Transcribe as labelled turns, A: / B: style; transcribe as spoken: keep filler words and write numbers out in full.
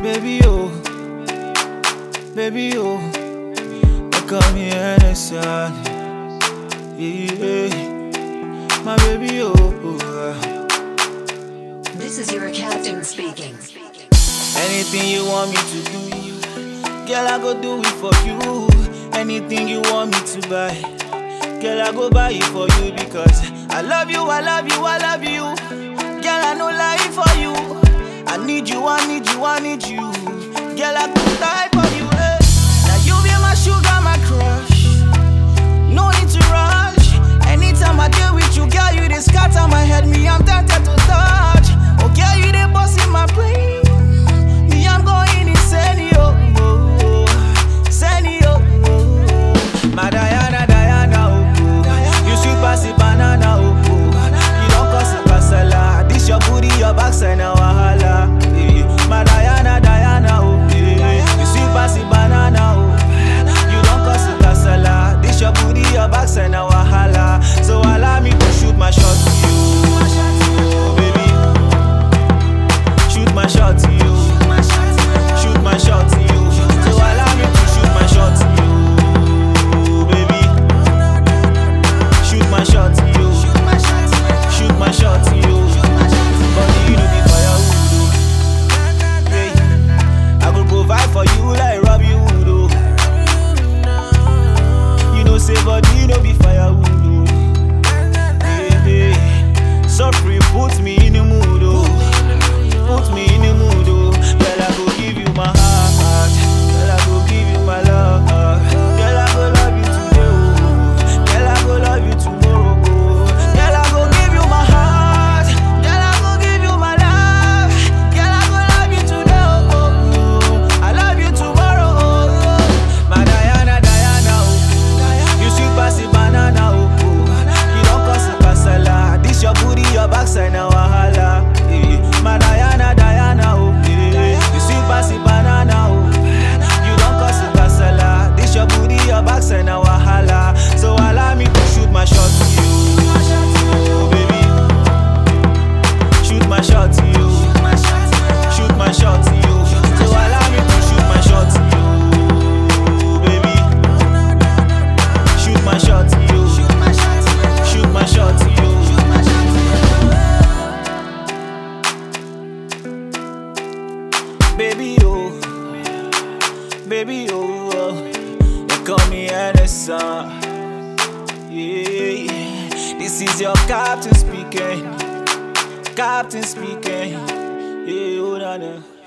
A: Baby, oh, baby, oh, they call me innocent. Yeah, my baby, oh, oh.
B: This is your captain speaking.
A: Anything you want me to do, girl, I go do it for you. Anything you want me to buy, girl, I go buy it for you because I love you, I love you, I love you. Girl, I no lie for you. I need you, I need you, I need you. Girl, I could die for you. Eh. Now you be my sugar, my crush. No need to rush. Anytime I deal with you, girl, you dey scatter my head. Me, I'm tempted to touch. Oh, girl, you dey bust in my brain. Me, I'm going insane, yo. Insane, yo. My Diana, Diana, oh, oh. You sweet pass the banana, oh, oh. You don't cause a casala. This your booty, your backside, now wahala. Eh. My Diana, Diana, oh, eh. You sweet pass the banana, oh. You don't cause a casala. This your booty, your backside, now wahala. So allow me to shoot my shot to you, baby. Shoot my shot to you. Shoot my shot to you. So allow me to shoot my shot to you. Shoot my shot to you. Shoot my shot to you. But you know the firewood. Yeah. I go provide for you like Robbie Hood. Oh. You know say but you know be firewood. Oh. Yeah, yeah. So free put me in the mood. Oh. Put me in the mood. Oh. Girl, I go give you my heart. Girl, I go give you my love. Girl, I go love you today. Oh. Girl, I go love you tomorrow. Oh. Girl, I go give you my heart. Girl, I go give you my love. Girl, I go love you today. Oh. I love you tomorrow. Oh. My Diana, Diana. Oh. You sweet pass the banana. Oh. You don't cause a casala. This your booty, your backside, now wahala. Eh. My Diana, Diana. Oh. Eh. You sweet pass the banana. Oh. You don't cause a casala. This your booty, your backside, now wahala. So allow me to shoot my shot to you, baby. Shoot my shot to you. Shoot my shot to you. So allow me to shoot my shot to you, baby. Shoot my shot to you. Shoot my shot to you. Baby, oh, baby, oh, oh. They call me innocent. Yeah, this is your captain speaking. Captain speaking. Yeah, oh, na, na.